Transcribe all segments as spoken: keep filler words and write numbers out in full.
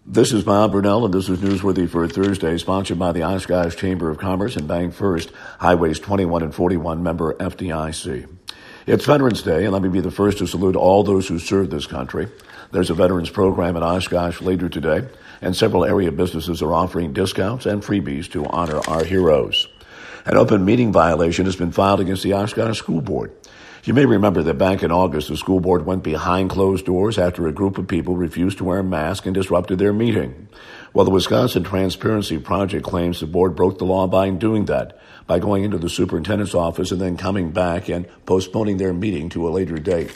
This is Bob Brunel, and this is Newsworthy for Thursday, sponsored by the Oshkosh Chamber of Commerce and Bank First, Highways twenty-one and forty-one, member F D I C. It's Veterans Day, and let me be the first to salute all those who served this country. There's a veterans program in Oshkosh later today, and several area businesses are offering discounts and freebies to honor our heroes. An open meeting violation has been filed against the Oshkosh School Board. You may remember that back in August, the school board went behind closed doors after a group of people refused to wear a mask and disrupted their meeting. Well, the Wisconsin Transparency Project claims the board broke the law by doing that, by going into the superintendent's office and then coming back and postponing their meeting to a later date.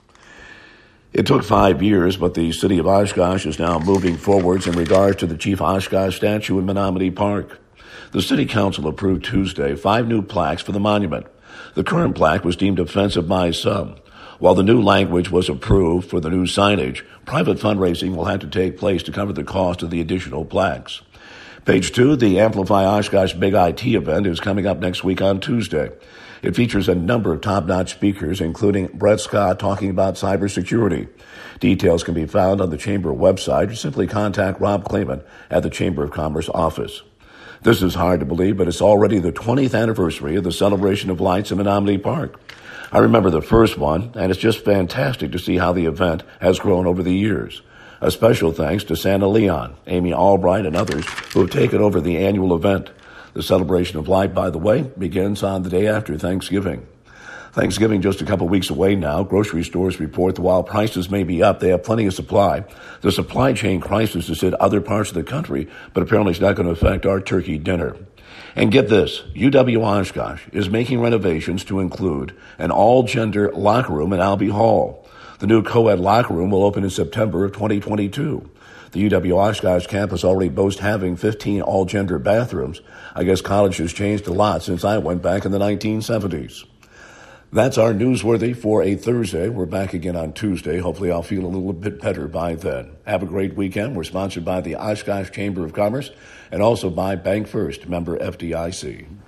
It took five years, but the city of Oshkosh is now moving forwards in regards to the Chief Oshkosh statue in Menominee Park. The city council approved Tuesday five new plaques for the monument. The current plaque was deemed offensive by some. While the new language was approved for the new signage, private fundraising will have to take place to cover the cost of the additional plaques. Page two, the Amplify Oshkosh Big I T event is coming up next week on Tuesday. It features a number of top-notch speakers, including Brett Scott talking about cybersecurity. Details can be found on the Chamber website, or simply contact Rob Clayman at the Chamber of Commerce office. This is hard to believe, but it's already the twentieth anniversary of the celebration of lights in Menominee Park. I remember the first one, and it's just fantastic to see how the event has grown over the years. A special thanks to Santa Leon, Amy Albright, and others who have taken over the annual event. The celebration of light, by the way, begins on the day after Thanksgiving. Thanksgiving just a couple weeks away now. Grocery stores report that while prices may be up, they have plenty of supply. The supply chain crisis has hit other parts of the country, but apparently it's not going to affect our turkey dinner. And get this, U W Oshkosh is making renovations to include an all-gender locker room in Albee Hall. The new co-ed locker room will open in September of twenty twenty-two. The U W Oshkosh campus already boasts having fifteen all-gender bathrooms. I guess college has changed a lot since I went back in the nineteen seventies. That's our Newsworthy for a Thursday. We're back again on Tuesday. Hopefully I'll feel a little bit better by then. Have a great weekend. We're sponsored by the Oshkosh Chamber of Commerce and also by Bank First, member F D I C.